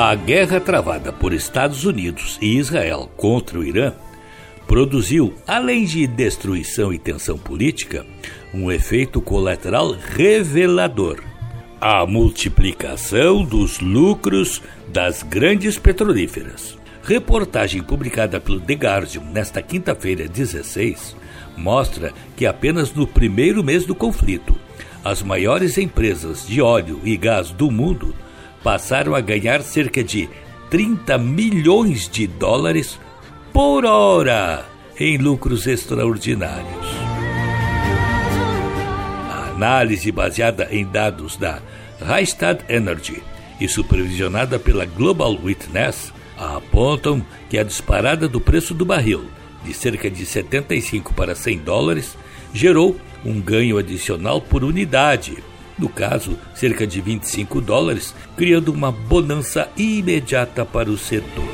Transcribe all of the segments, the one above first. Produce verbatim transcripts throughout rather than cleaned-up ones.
A guerra travada por Estados Unidos e Israel contra o Irã produziu, além de destruição e tensão política, um efeito colateral revelador: a multiplicação dos lucros das grandes petrolíferas. Reportagem publicada pelo The Guardian nesta quinta-feira, dezesseis, mostra que apenas no primeiro mês do conflito, as maiores empresas de óleo e gás do mundo passaram a ganhar cerca de trinta milhões de dólares por hora em lucros extraordinários. A análise baseada em dados da Rystad Energy e supervisionada pela Global Witness apontam que a disparada do preço do barril, de cerca de setenta e cinco para cem dólares, gerou um ganho adicional por unidade, no caso, cerca de vinte e cinco dólares, criando uma bonança imediata para o setor.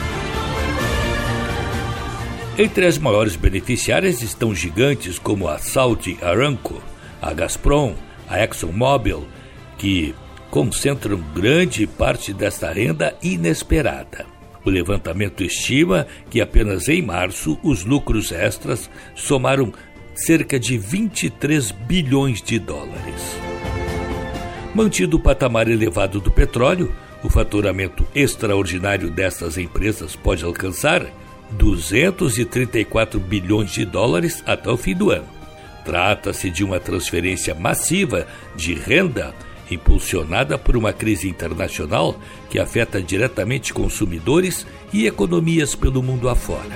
Entre as maiores beneficiárias estão gigantes como a Saudi Aramco, a Gazprom, a ExxonMobil, que concentram grande parte desta renda inesperada. O levantamento estima que apenas em março os lucros extras somaram cerca de vinte e três bilhões de dólares. Mantido o patamar elevado do petróleo, o faturamento extraordinário dessas empresas pode alcançar duzentos e trinta e quatro bilhões de dólares até o fim do ano. Trata-se de uma transferência massiva de renda impulsionada por uma crise internacional que afeta diretamente consumidores e economias pelo mundo afora.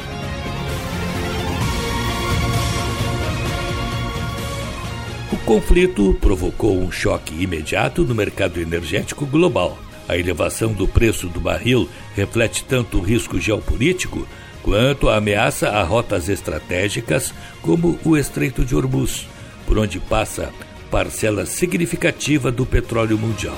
O conflito provocou um choque imediato no mercado energético global. A elevação do preço do barril reflete tanto o risco geopolítico quanto a ameaça a rotas estratégicas como o Estreito de Hormuz, por onde passa parcela significativa do petróleo mundial.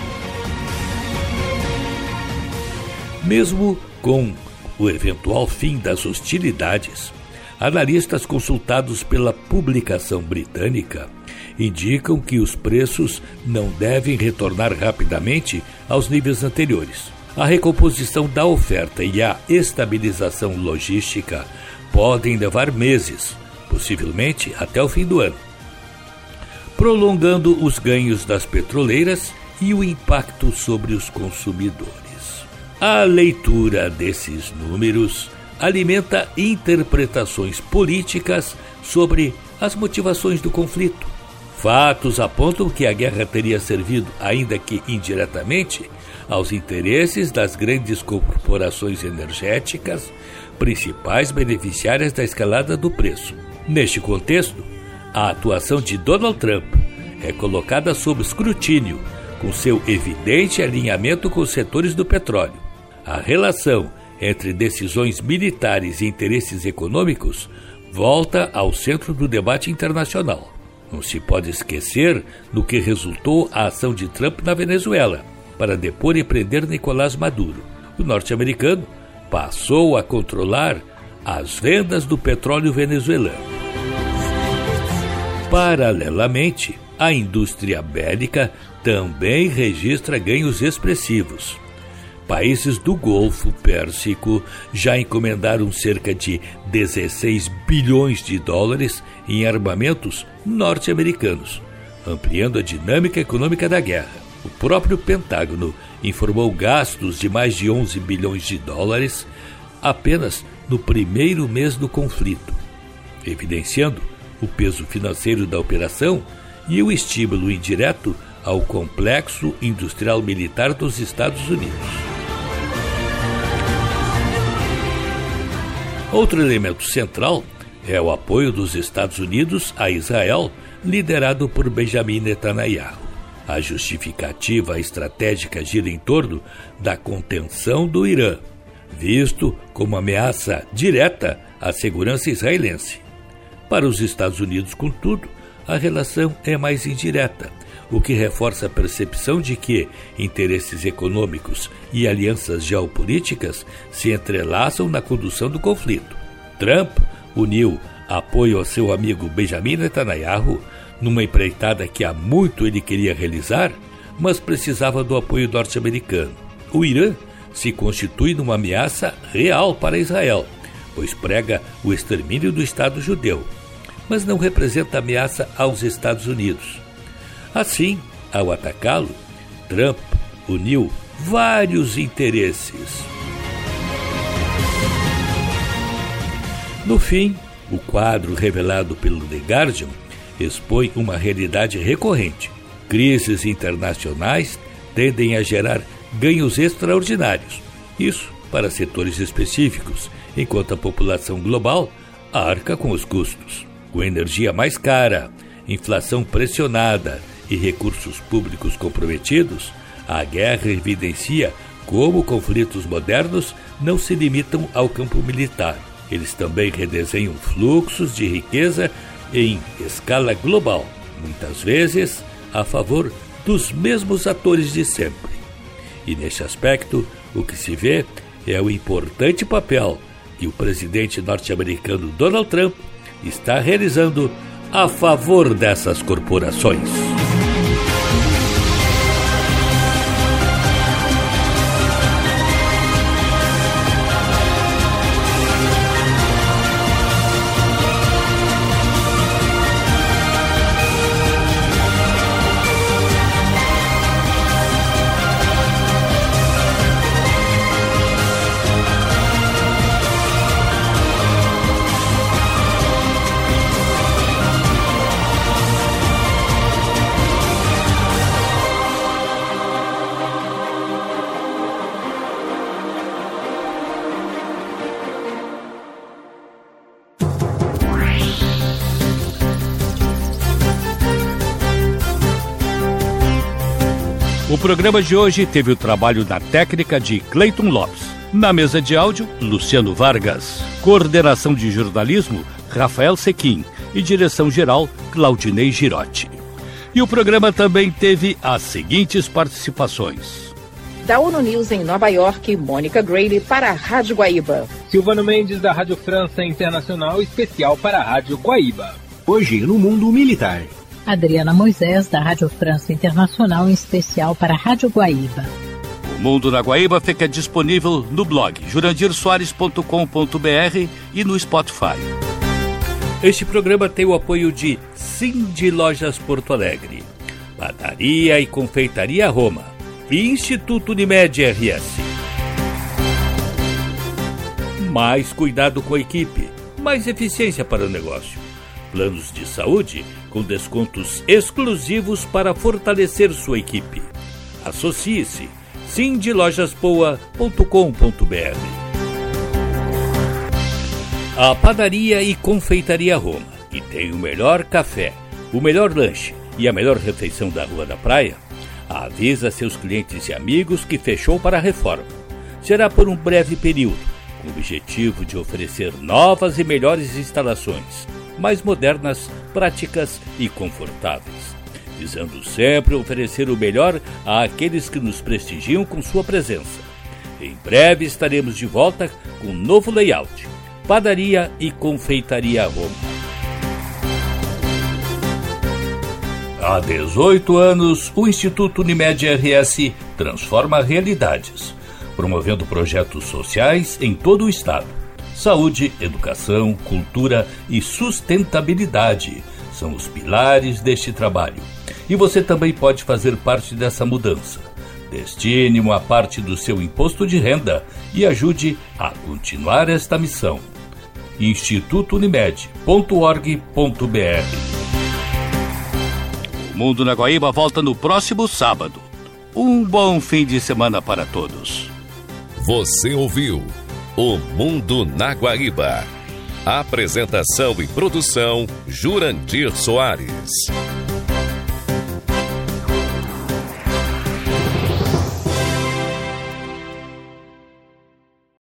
Mesmo com o eventual fim das hostilidades, analistas consultados pela publicação britânica indicam que os preços não devem retornar rapidamente aos níveis anteriores. A recomposição da oferta e a estabilização logística podem levar meses, possivelmente até o fim do ano, prolongando os ganhos das petroleiras e o impacto sobre os consumidores. A leitura desses números alimenta interpretações políticas sobre as motivações do conflito. Fatos apontam que a guerra teria servido, ainda que indiretamente, aos interesses das grandes corporações energéticas, principais beneficiárias da escalada do preço. Neste contexto, a atuação de Donald Trump é colocada sob escrutínio, com seu evidente alinhamento com os setores do petróleo. A relação entre decisões militares e interesses econômicos volta ao centro do debate internacional. Não se pode esquecer do que resultou a ação de Trump na Venezuela, para depor e prender Nicolás Maduro. O norte-americano passou a controlar as vendas do petróleo venezuelano. Paralelamente, a indústria bélica também registra ganhos expressivos. Países do Golfo Pérsico já encomendaram cerca de dezesseis bilhões de dólares em armamentos norte-americanos, ampliando a dinâmica econômica da guerra. O próprio Pentágono informou gastos de mais de onze bilhões de dólares apenas no primeiro mês do conflito, evidenciando o peso financeiro da operação e o estímulo indireto ao complexo industrial militar dos Estados Unidos. Outro elemento central é o apoio dos Estados Unidos a Israel, liderado por Benjamin Netanyahu. A justificativa estratégica gira em torno da contenção do Irã, visto como ameaça direta à segurança israelense. Para os Estados Unidos, contudo, a relação é mais indireta, o que reforça a percepção de que interesses econômicos e alianças geopolíticas se entrelaçam na condução do conflito. Trump uniu apoio ao seu amigo Benjamin Netanyahu numa empreitada que há muito ele queria realizar, mas precisava do apoio norte-americano. O Irã se constitui numa ameaça real para Israel, pois prega o extermínio do Estado judeu, mas não representa ameaça aos Estados Unidos. Assim, ao atacá-lo, Trump uniu vários interesses. No fim, o quadro revelado pelo The Guardian expõe uma realidade recorrente. Crises internacionais tendem a gerar ganhos extraordinários. Isso para setores específicos, enquanto a população global arca com os custos. Com energia mais cara, inflação pressionada e recursos públicos comprometidos, a guerra evidencia como conflitos modernos não se limitam ao campo militar. Eles também redesenham fluxos de riqueza em escala global, muitas vezes a favor dos mesmos atores de sempre. E neste aspecto, o que se vê é o importante papel que o presidente norte-americano Donald Trump está realizando a favor dessas corporações. O programa de hoje teve o trabalho da técnica de Cleiton Lopes. Na mesa de áudio, Luciano Vargas. Coordenação de jornalismo, Rafael Sequim. E direção-geral, Claudinei Girotti. E o programa também teve as seguintes participações. Da ONU News em Nova York, Mônica Grayle para a Rádio Guaíba. Silvano Mendes, da Rádio França Internacional, especial para a Rádio Guaíba. Hoje no Mundo Militar. Adriana Moisés, da Rádio França Internacional, em especial para a Rádio Guaíba. O Mundo na Guaíba fica disponível no blog jurandir soares ponto com ponto b r e no Spotify. Este programa tem o apoio de Cindy Lojas Porto Alegre, Padaria e Confeitaria Roma e Instituto Unimed R S. Mais cuidado com a equipe, mais eficiência para o negócio. Planos de saúde com descontos exclusivos para fortalecer sua equipe. Associe-se cindy lojas poa ponto com ponto b r. A Padaria e Confeitaria Roma, que tem o melhor café, o melhor lanche e a melhor refeição da Rua da Praia, avisa seus clientes e amigos que fechou para a reforma. Será por um breve período, com o objetivo de oferecer novas e melhores instalações, mais modernas, práticas e confortáveis, visando sempre oferecer o melhor àqueles que nos prestigiam com sua presença. Em breve estaremos de volta com um novo layout. Padaria e Confeitaria Roma. Há dezoito anos, o Instituto Unimed R S transforma realidades, promovendo projetos sociais em todo o estado. Saúde, educação, cultura e sustentabilidade são os pilares deste trabalho. E você também pode fazer parte dessa mudança. Destine uma parte do seu imposto de renda e ajude a continuar esta missão. instituto unimed ponto org ponto b r. O Mundo na Guaíba volta no próximo sábado. Um bom fim de semana para todos. Você ouviu O Mundo na Guaíba. Apresentação e produção, Jurandir Soares.